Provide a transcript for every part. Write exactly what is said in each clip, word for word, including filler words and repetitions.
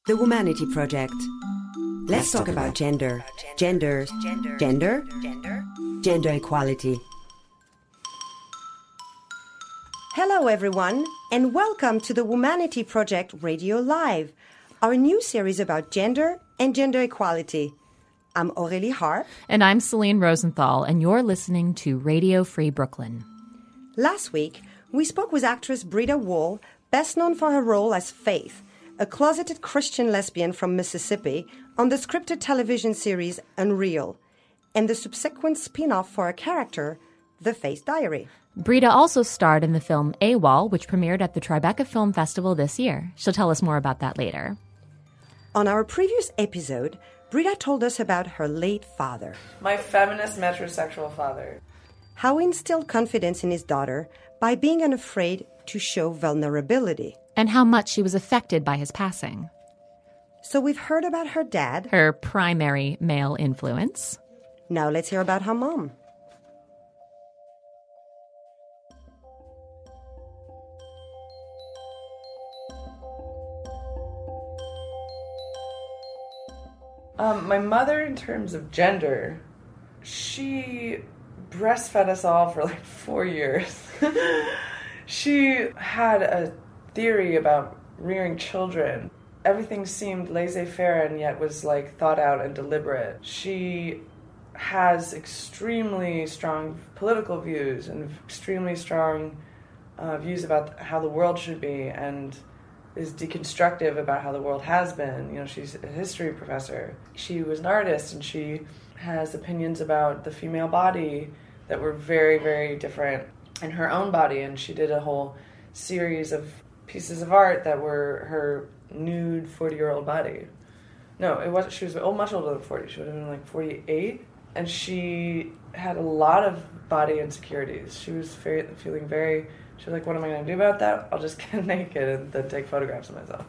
The Womanity Project. Let's talk about gender. Gender. Gender. Gender equality. Hello everyone, and welcome to the Womanity Project Radio Live, our new series about gender and gender equality. I'm Aurélie Harp. And I'm Celine Rosenthal, and you're listening to Radio Free Brooklyn. Last week, we spoke with actress Brita Wool, best known for her role as Faith, a closeted Christian lesbian from Mississippi, on the scripted television series Unreal, and the subsequent spin-off for her character, The Faith Diary. Brita also starred in the film AWOL, which premiered at the Tribeca Film Festival this year. She'll tell us more about that later. On our previous episode, Brita told us about her late father. My feminist metrosexual father. How he instilled confidence in his daughter by being unafraid to show vulnerability. And how much she was affected by his passing. So we've heard about her dad. Her primary male influence. Now let's hear about her mom. Um, my mother, in terms of gender, she breastfed us all for like four years. She had a theory about rearing children. Everything seemed laissez-faire and yet was like thought out and deliberate. She has extremely strong political views and extremely strong uh, views about how the world should be, and is deconstructive about how the world has been. You know, she's a history professor. She was an artist, and she has opinions about the female body that were very, very different in her own body, and she did a whole series of pieces of art that were her nude forty-year-old body. No, it wasn't. She was much older than forty. She would have been like forty-eight, and she had a lot of body insecurities. She was very, feeling very... She was like, what am I going to do about that? I'll just get naked and then take photographs of myself.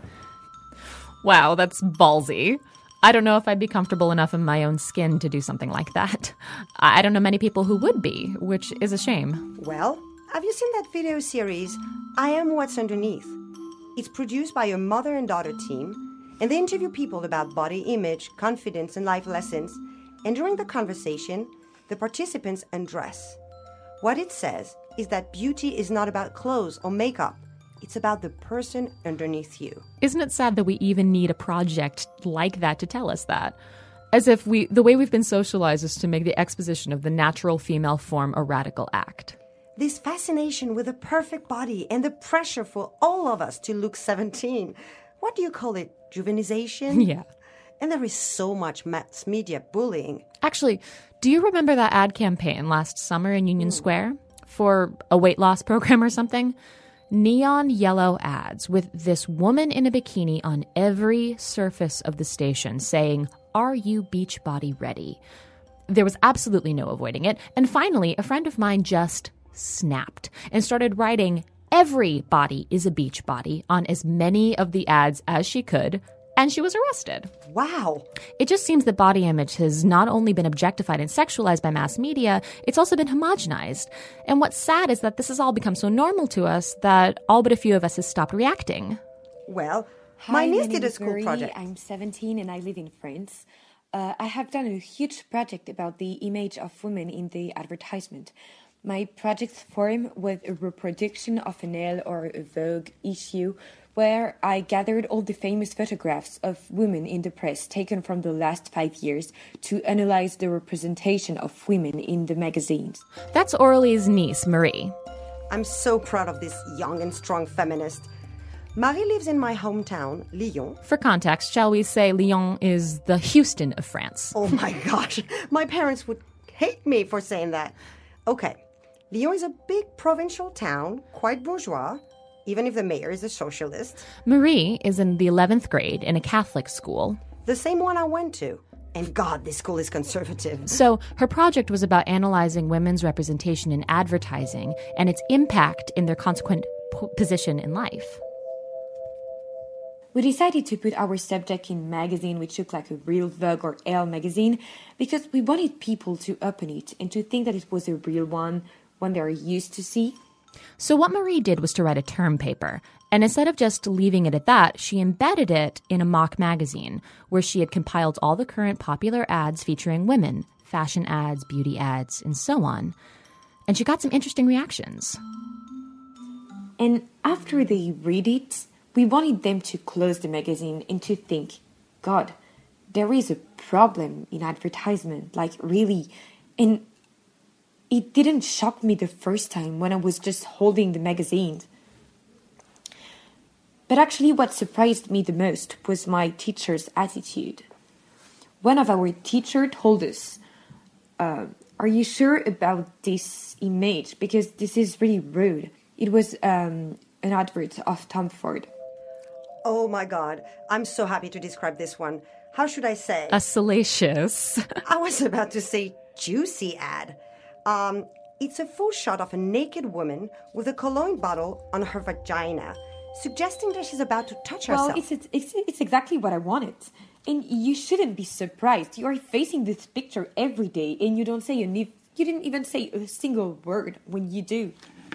Wow, that's ballsy. I don't know if I'd be comfortable enough in my own skin to do something like that. I don't know many people who would be, which is a shame. Well, have you seen that video series, I Am What's Underneath? It's produced by a mother and daughter team, and they interview people about body image, confidence, and life lessons. And during the conversation, the participants undress. What it says is that beauty is not about clothes or makeup. It's about the person underneath you. Isn't it sad that we even need a project like that to tell us that? As if we, the way we've been socialized is to make the exposition of the natural female form a radical act. This fascination with a perfect body and the pressure for all of us to look seventeen. What do you call it? Juvenization? Yeah. And there is so much mass media bullying. Actually, do you remember that ad campaign last summer in Union mm. Square for a weight loss program or something? Neon yellow ads with this woman in a bikini on every surface of the station saying, "Are you Beachbody ready?" There was absolutely no avoiding it. And finally, a friend of mine just snapped and started writing, "Every body is a beach body" on as many of the ads as she could. And she was arrested. Wow. It just seems that body image has not only been objectified and sexualized by mass media, it's also been homogenized. And what's sad is that this has all become so normal to us that all but a few of us have stopped reacting. Well, Hi, my niece my did name a is school Marie. project. I'm seventeen and I live in France. Uh, I have done a huge project about the image of women in the advertisement. My project's form was a reproduction of an Elle or a Vogue issue where I gathered all the famous photographs of women in the press taken from the last five years to analyze the representation of women in the magazines. That's Aurélie's niece, Marie. I'm so proud of this young and strong feminist. Marie lives in my hometown, Lyon. For context, shall we say Lyon is the Houston of France? Oh my gosh, my parents would hate me for saying that. Okay, Lyon is a big provincial town, quite bourgeois, even if the mayor is a socialist. Marie is in the eleventh grade in a Catholic school. The same one I went to. And God, this school is conservative. So her project was about analyzing women's representation in advertising and its impact in their consequent p- position in life. We decided to put our subject in magazine which looked like a real Vogue or Elle magazine because we wanted people to open it and to think that it was a real one, one they are used to see. So what Marie did was to write a term paper. And instead of just leaving it at that, she embedded it in a mock magazine where she had compiled all the current popular ads featuring women, fashion ads, beauty ads, and so on. And she got some interesting reactions. And after they read it, we wanted them to close the magazine and to think, God, there is a problem in advertisement, like really. And it didn't shock me the first time when I was just holding the magazine. But actually what surprised me the most was my teacher's attitude. One of our teachers told us, uh, are you sure about this image? Because this is really rude. It was um, an advert of Tom Ford. Oh my God, I'm so happy to describe this one. How should I say? A salacious. I was about to say juicy ad. Um, it's a full shot of a naked woman with a cologne bottle on her vagina, suggesting that she's about to touch well, herself. Well, it's, it's, it's exactly what I wanted. And you shouldn't be surprised. You are facing this picture every day and you don't say a you didn't even say a single word when you do.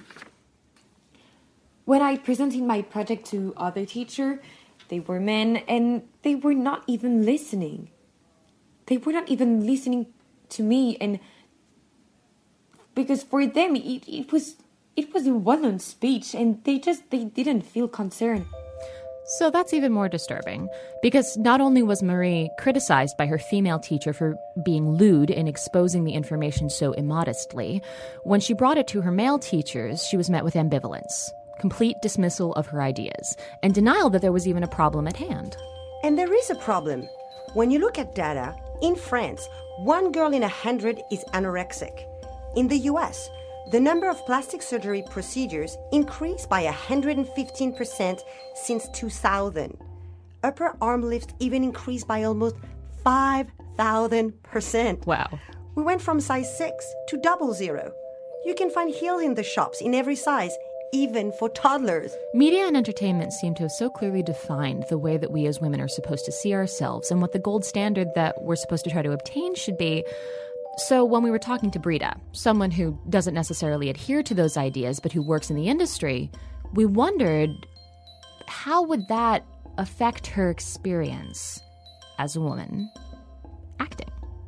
When I presented my project to other teachers, they were men and they were not even listening. They were not even listening to me, and because for them it, it was it was a well-known speech and they just they didn't feel concerned. So that's even more disturbing, because not only was Marie criticized by her female teacher for being lewd and exposing the information so immodestly, when she brought it to her male teachers, she was met with ambivalence, complete dismissal of her ideas, and denial that there was even a problem at hand. And there is a problem. When you look at data, in France, one girl in a hundred is anorexic. In the U S, the number of plastic surgery procedures increased by one hundred fifteen percent since two thousand. Upper arm lifts even increased by almost five thousand percent. Wow. We went from size six to double zero. You can find heels in the shops in every size, even for toddlers. Media and entertainment seem to have so clearly defined the way that we as women are supposed to see ourselves and what the gold standard that we're supposed to try to obtain should be. So when we were talking to Brita, someone who doesn't necessarily adhere to those ideas but who works in the industry, we wondered how would that affect her experience as a woman acting?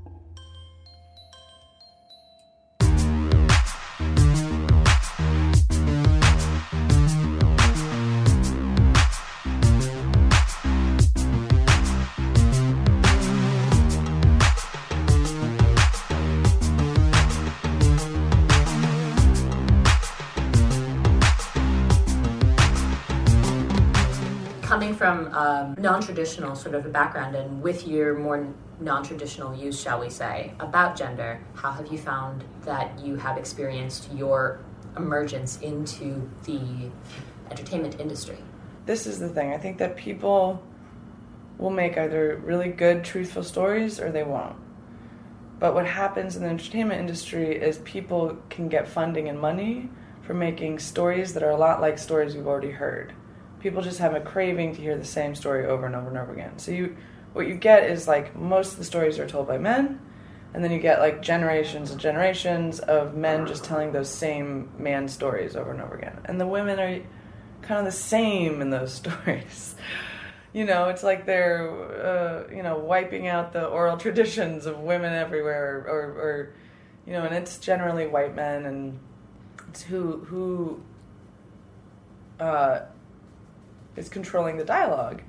Coming from um, non-traditional sort of a background and with your more non-traditional use, shall we say, about gender, how have you found that you have experienced your emergence into the entertainment industry? This is the thing. I think that people will make either really good, truthful stories or they won't. But what happens in the entertainment industry is people can get funding and money for making stories that are a lot like stories we've already heard. People just have a craving to hear the same story over and over and over again. So you, what you get is like most of the stories are told by men, and then you get like generations and generations of men just telling those same man stories over and over again. And the women are kind of the same in those stories. You know, it's like they're, uh, you know, wiping out the oral traditions of women everywhere, or, or, you know, and it's generally white men, and it's who, who, uh, is controlling the dialogue.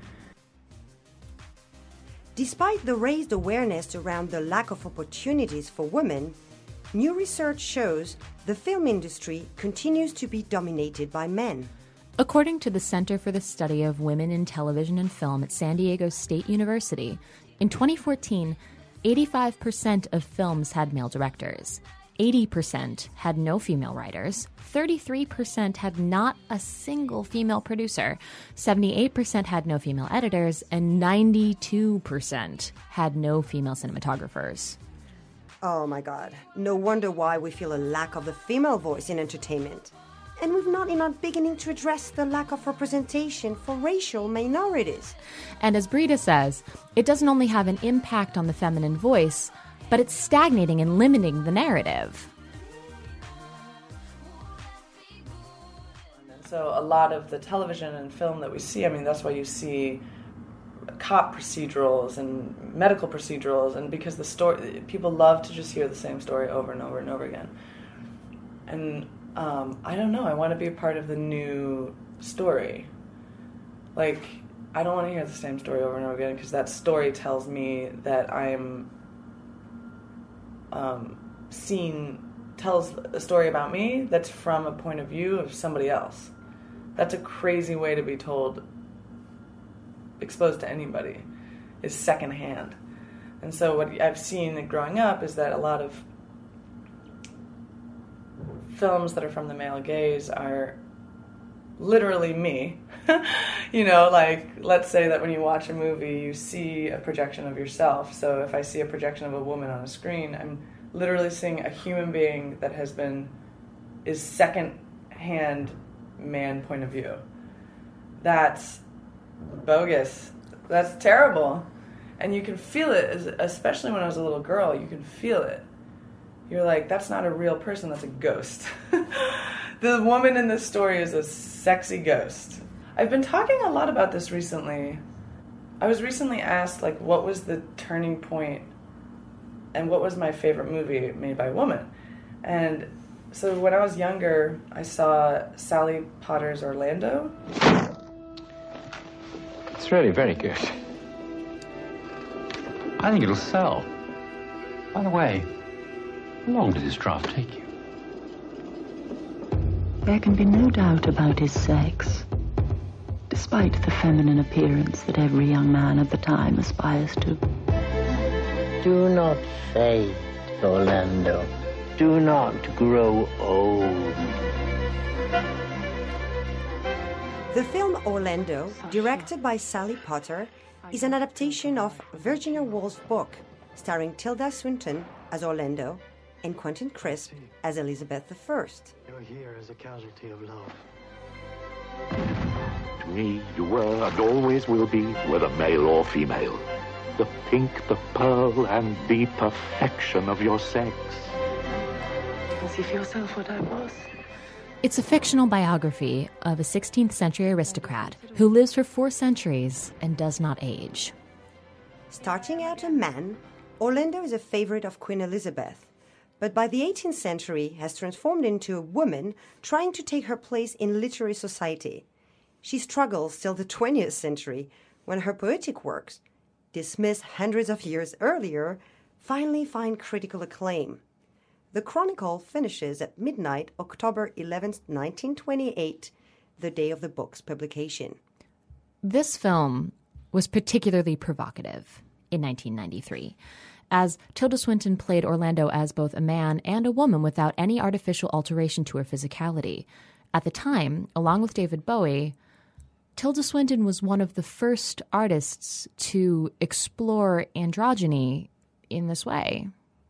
Despite the raised awareness around the lack of opportunities for women, new research shows the film industry continues to be dominated by men. According to the Center for the Study of Women in Television and Film at San Diego State University, in twenty fourteen, eighty-five percent of films had male directors, eighty percent had no female writers, thirty-three percent had not a single female producer, seventy-eight percent had no female editors, and ninety-two percent had no female cinematographers. Oh my God, no wonder why we feel a lack of the female voice in entertainment. And we've not enough beginning to address the lack of representation for racial minorities. And as Brita says, it doesn't only have an impact on the feminine voice, but it's stagnating and limiting the narrative. So a lot of the television and film that we see, I mean, that's why you see cop procedurals and medical procedurals, and because the story, people love to just hear the same story over and over and over again. And um, I don't know, I want to be a part of the new story. Like, I don't want to hear the same story over and over again, because that story tells me that I'm um, seen, tells a story about me that's from a point of view of somebody else. That's a crazy way to be told, exposed to anybody, is secondhand. And so what I've seen growing up is that a lot of films that are from the male gaze are literally me. You know, like, let's say that when you watch a movie, you see a projection of yourself. So if I see a projection of a woman on a screen, I'm literally seeing a human being that has been, is second-hand man point of view. That's bogus. That's terrible. And you can feel it, especially when I was a little girl, you can feel it. You're like, that's not a real person, that's a ghost. The woman in this story is a sexy ghost. I've been talking a lot about this recently. I was recently asked, like, what was the turning point and what was my favorite movie made by a woman? And so when I was younger, I saw Sally Potter's Orlando. It's really very good. I think it'll sell. By the way, how long did this draft take you? There can be no doubt about his sex, despite the feminine appearance that every young man at the time aspires to. Do not fade, Orlando. Do not grow old. The film Orlando, directed by Sally Potter, is an adaptation of Virginia Woolf's book, starring Tilda Swinton as Orlando and Quentin Crisp as Elizabeth the First. You're here as a casualty of love. To me, you were and always will be, whether male or female, the pink, the pearl, and the perfection of your sex. Conceive yourself what I was. It's a fictional biography of a sixteenth century aristocrat who lives for four centuries and does not age. Starting out a man, Orlando is a favorite of Queen Elizabeth, but by the eighteenth century has transformed into a woman trying to take her place in literary society. She struggles till the twentieth century, when her poetic works, dismissed hundreds of years earlier, finally find critical acclaim. The Chronicle finishes at midnight, October eleventh, nineteen twenty-eight, the day of the book's publication. This film was particularly provocative in nineteen ninety-three, as Tilda Swinton played Orlando as both a man and a woman without any artificial alteration to her physicality. At the time, along with David Bowie, Tilda Swinton was one of the first artists to explore androgyny in this way.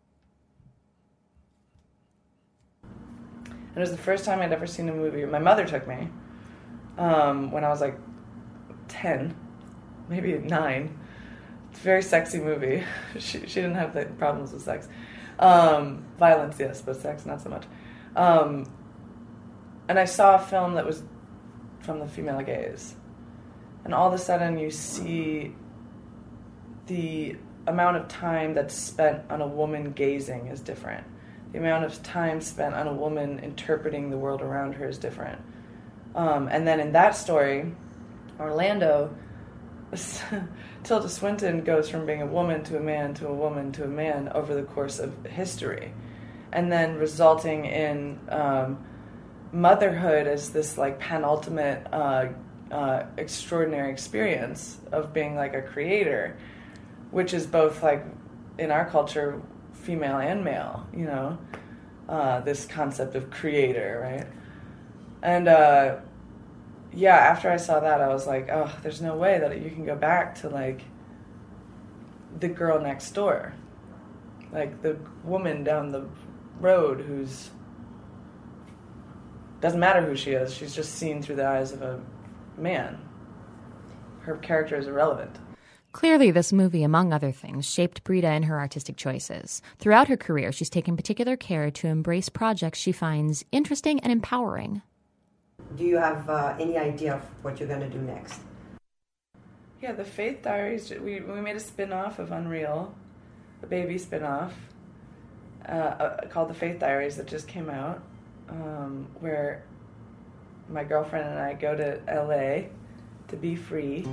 It was the first time I'd ever seen a movie. My mother took me um, when I was like ten, maybe nine. It's a very sexy movie. She she didn't have the problems with sex. Um, violence, yes, but sex, not so much. Um, and I saw a film that was from the female gaze. And all of a sudden you see the amount of time that's spent on a woman gazing is different. The amount of time spent on a woman interpreting the world around her is different. Um, and then in that story, Orlando, Tilda Swinton goes from being a woman to a man to a woman to a man over the course of history. And then resulting in um, motherhood as this like penultimate uh, uh, extraordinary experience of being like a creator, which is both like in our culture female and male, you know, uh, this concept of creator, right? And uh, yeah, after I saw that, I was like, oh, there's no way that you can go back to like the girl next door, like the woman down the road who's doesn't matter who she is, she's just seen through the eyes of a man. Her character is irrelevant. Clearly, this movie, among other things, shaped Brida in her artistic choices. Throughout her career, she's taken particular care to embrace projects she finds interesting and empowering. Do you have uh, any idea of what you're going to do next? Yeah, the Faith Diaries, we, we made a spin-off of Unreal, a baby spin-off, uh, uh, called the Faith Diaries that just came out, um, where my girlfriend and I go to L A to be free.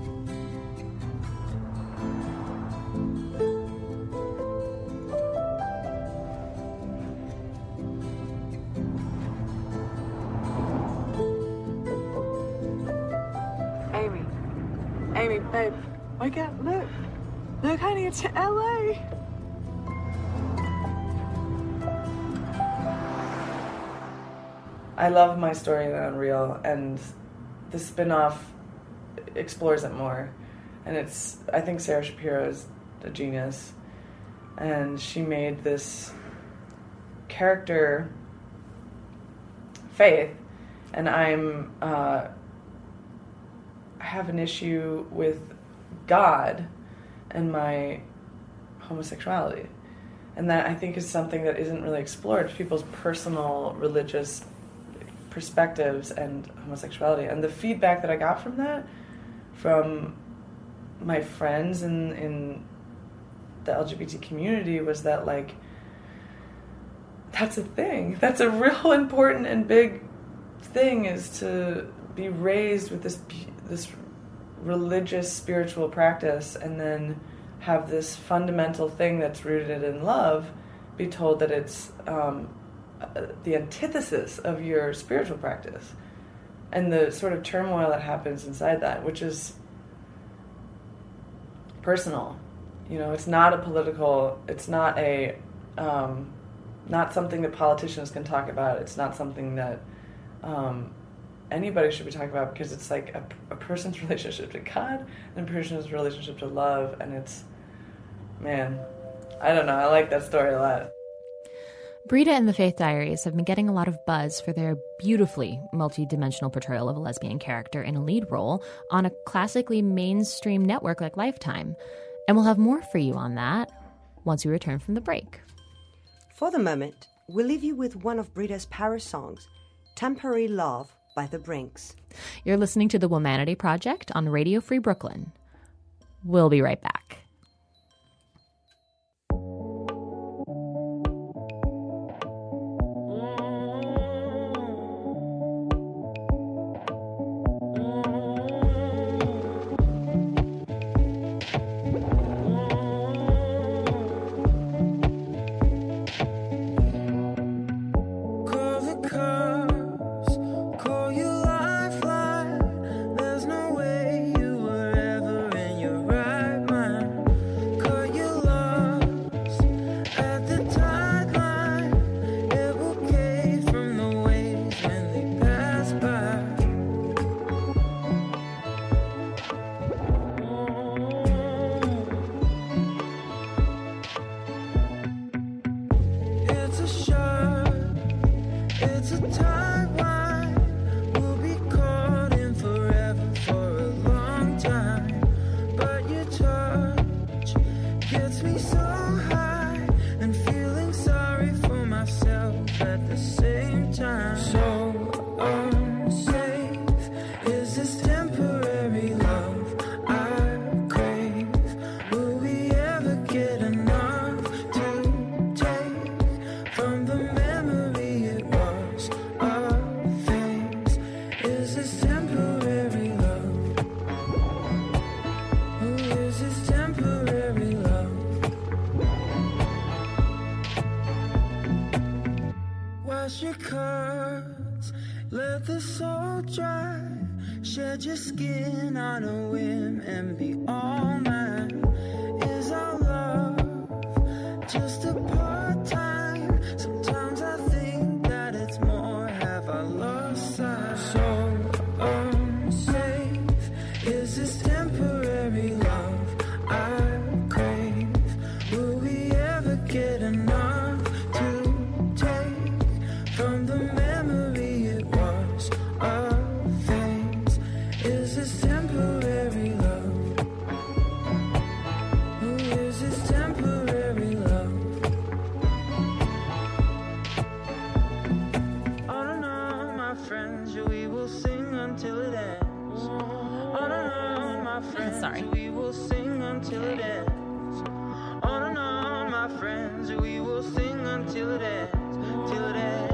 Amy, Amy, babe, wake up, look, look honey, it's L A. I love my story in Unreal, and the spin-off explores it more. And it's, I think Sarah Shapiro is a genius. And she made this character, Faith, and I'm, uh, I have an issue with God and my homosexuality. And that I think is something that isn't really explored, people's personal religious perspectives and homosexuality. And the feedback that I got from that, from my friends in in the L G B T community, was that, like, that's a thing. That's a real important and big thing, is to be raised with this this religious spiritual practice and then have this fundamental thing that's rooted in love be told that it's um, the antithesis of your spiritual practice, and the sort of turmoil that happens inside that, which is personal. You know, it's not a political, it's not a, um, not something that politicians can talk about. It's not something that um, anybody should be talking about, because it's like a, a person's relationship to God and a person's relationship to love, and it's, man, I don't know, I like that story a lot. Brita and the Faith Diaries have been getting a lot of buzz for their beautifully multi-dimensional portrayal of a lesbian character in a lead role on a classically mainstream network like Lifetime. And we'll have more for you on that once we return from the break. For the moment, we'll leave you with one of Brita's power songs, Temporary Love by The Brinks. You're listening to The Womanity Project on Radio Free Brooklyn. We'll be right back. Is this temporary love? we will sing until it ends. On and on, my friends, we will sing until it ends, till it ends.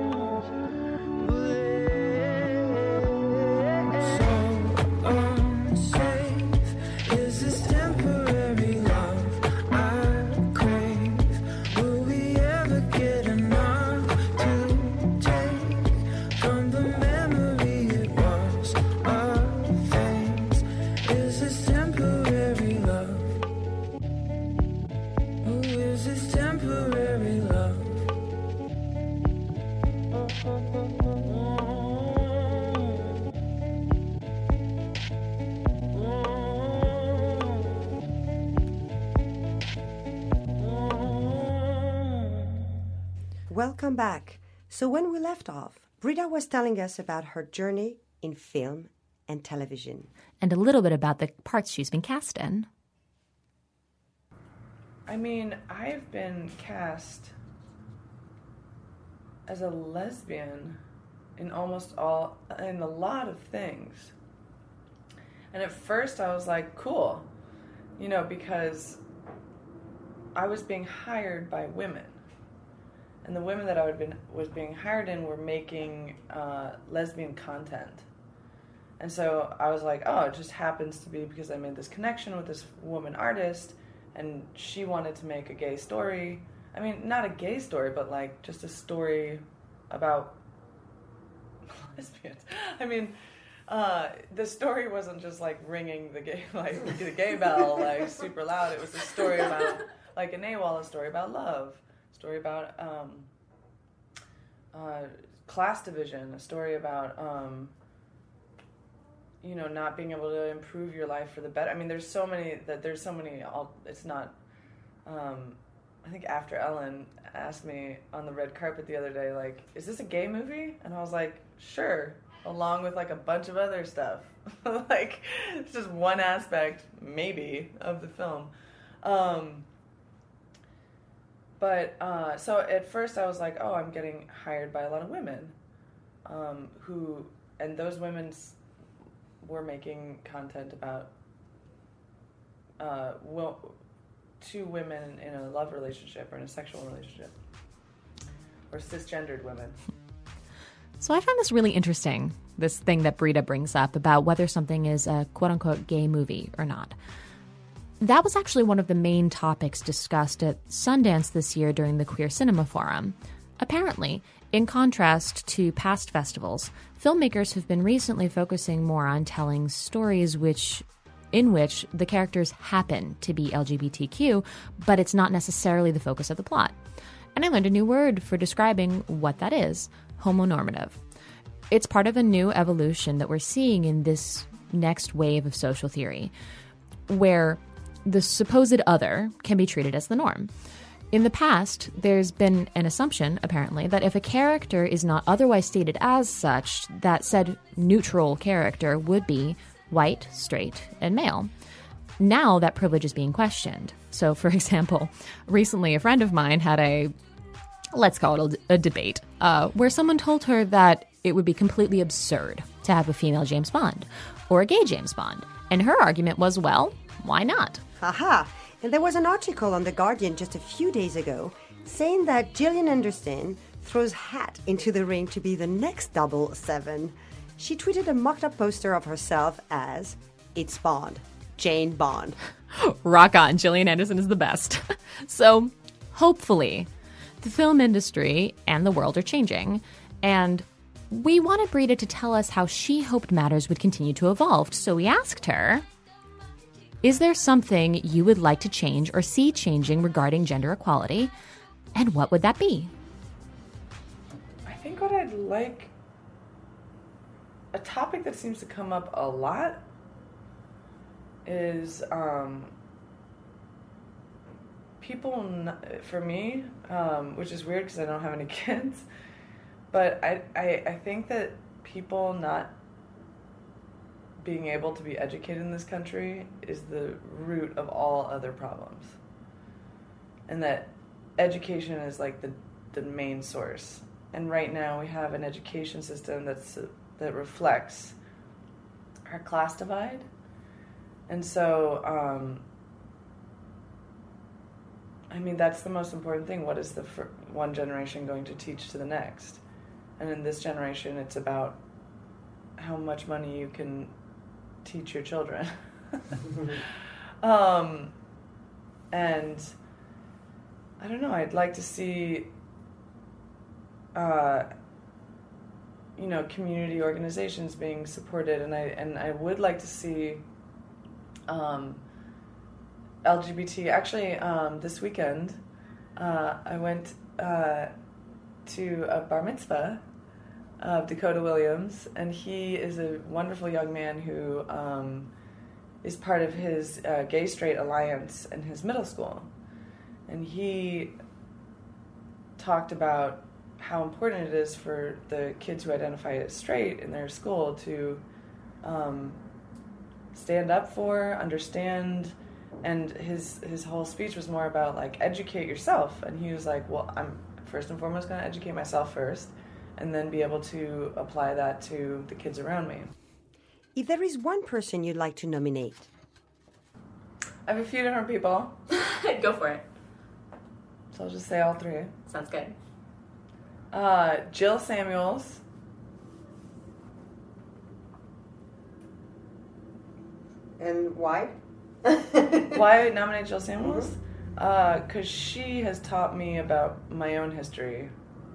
Welcome back. So when we left off, Britta was telling us about her journey in film and television. And a little bit about the parts she's been cast in. I mean, I've been cast as a lesbian in almost all, in a lot of things. And at first I was like, cool, you know, because I was being hired by women. And the women that I would been, was being hired in were making uh, lesbian content. And so I was like, oh, it just happens to be because I made this connection with this woman artist, and she wanted to make a gay story. I mean, not a gay story, but like just a story about lesbians. I mean, uh, the story wasn't just like ringing the gay, like the gay bell, like super loud. It was a story about, like an AWOL, a story about love. Story about um, uh, class division, a story about, um, you know, not being able to improve your life for the better. I mean, there's so many, that there's so many, all, it's not, um, I think After Ellen asked me on the red carpet the other day, like, is this a gay movie? And I was like, sure, along with like a bunch of other stuff. Like, it's just one aspect, maybe, of the film. Um, But, uh, so at first I was like, oh, I'm getting hired by a lot of women, um, who, and those women were making content about, uh, well, two women in a love relationship or in a sexual relationship, or cisgendered women. So I found this really interesting, this thing that Britta brings up about whether something is a quote-unquote gay movie or not. That was actually one of the main topics discussed at Sundance this year during the Queer Cinema Forum. Apparently, in contrast to past festivals, filmmakers have been recently focusing more on telling stories which, in which the characters happen to be L G B T Q, but it's not necessarily the focus of the plot. And I learned a new word for describing what that is: homonormative. It's part of a new evolution that we're seeing in this next wave of social theory, where the supposed other can be treated as the norm. In the past, there's been an assumption, apparently, that if a character is not otherwise stated as such, that said neutral character would be white, straight, and male. Now that privilege is being questioned. So, for example, recently a friend of mine had a, let's call it a, a debate, uh, where someone told her that it would be completely absurd to have a female James Bond or a gay James Bond. And her argument was, well, why not? Haha. And there was an article on The Guardian just a few days ago saying that Gillian Anderson throws hat into the ring to be the next double seven. She tweeted a mocked-up poster of herself as, "It's Bond. Jane Bond." Rock on. Gillian Anderson is the best. So, hopefully, the film industry and the world are changing. And we wanted Britta to tell us how she hoped matters would continue to evolve. So we asked her, is there something you would like to change or see changing regarding gender equality? And what would that be? I think what I'd like, a topic that seems to come up a lot is um, people, n- for me, um, which is weird because I don't have any kids, but I, I, I think that people not being able to be educated in this country is the root of all other problems. And that education is like the, the main source. And right now we have an education system that's that reflects our class divide And so, um, I mean, that's the most important thing. What is the fir- one generation going to teach to the next? And in this generation, it's about how much money you can teach your children. um, and I don't know, I'd like to see, uh, you know, community organizations being supported, and I and I would like to see um, L G B T. Actually, um, this weekend, uh, I went uh, to a bar mitzvah of Dakota Williams, and he is a wonderful young man who um, is part of his uh, Gay Straight Alliance in his middle school. And he talked about how important it is for the kids who identify as straight in their school to um, stand up for, understand, and his his whole speech was more about, like, educate yourself. And he was like, well, I'm first and foremost going to educate myself first, and then be able to apply that to the kids around me. If there is one person you'd like to nominate. I have a few different people. Go for it. So I'll just say all three. Sounds good. Uh, Jill Samuels. And why? Why I nominate Jill Samuels? Because mm-hmm. uh, she has taught me about my own history.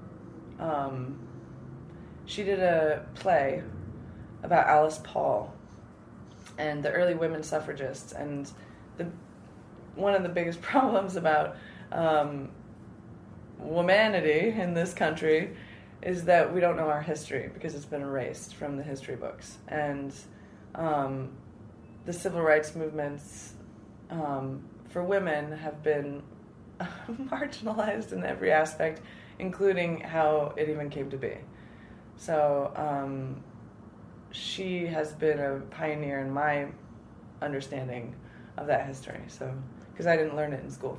Um, she did a play about Alice Paul and the early women suffragists, and the one of the biggest problems about um, womanity in this country is that we don't know our history because it's been erased from the history books. And um, the civil rights movements um, for women have been marginalized in every aspect, including how it even came to be. So um, she has been a pioneer in my understanding of that history. So, because I didn't learn it in school.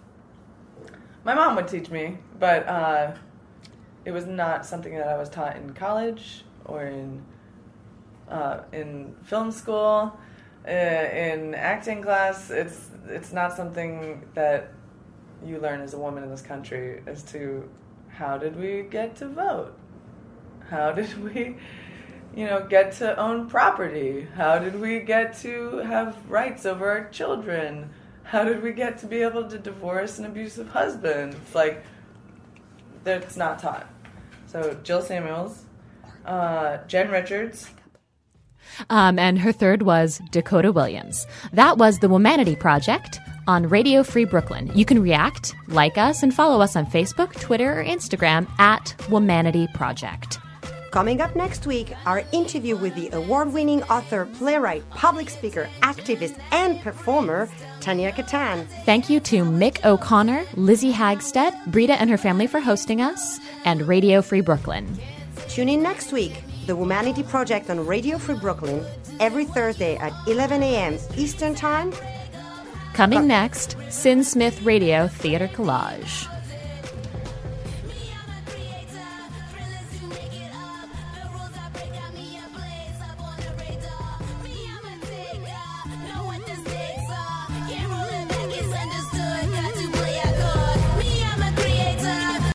My mom would teach me, but uh, it was not something that I was taught in college or in uh, in film school, uh, in acting class. It's it's not something that you learn as a woman in this country as to how did we get to vote? How did we, you know, get to own property? How did we get to have rights over our children? How did we get to be able to divorce an abusive husband? It's like, that's not taught. So Jill Samuels, uh, Jen Richards. Um, and her third was Dakota Williams. That was the Womanity Project on Radio Free Brooklyn. You can react, like us, and follow us on Facebook, Twitter, or Instagram at Womanity Project. Coming up next week, our interview with the award-winning author, playwright, public speaker, activist, and performer, Tanya Katan. Thank you to Mick O'Connor, Lizzie Hagstead, Brita and her family for hosting us, and Radio Free Brooklyn. Tune in next week, The Womanity Project on Radio Free Brooklyn, every Thursday at eleven a.m. Eastern Time. Coming next, Sin Smith Radio Theater Collage.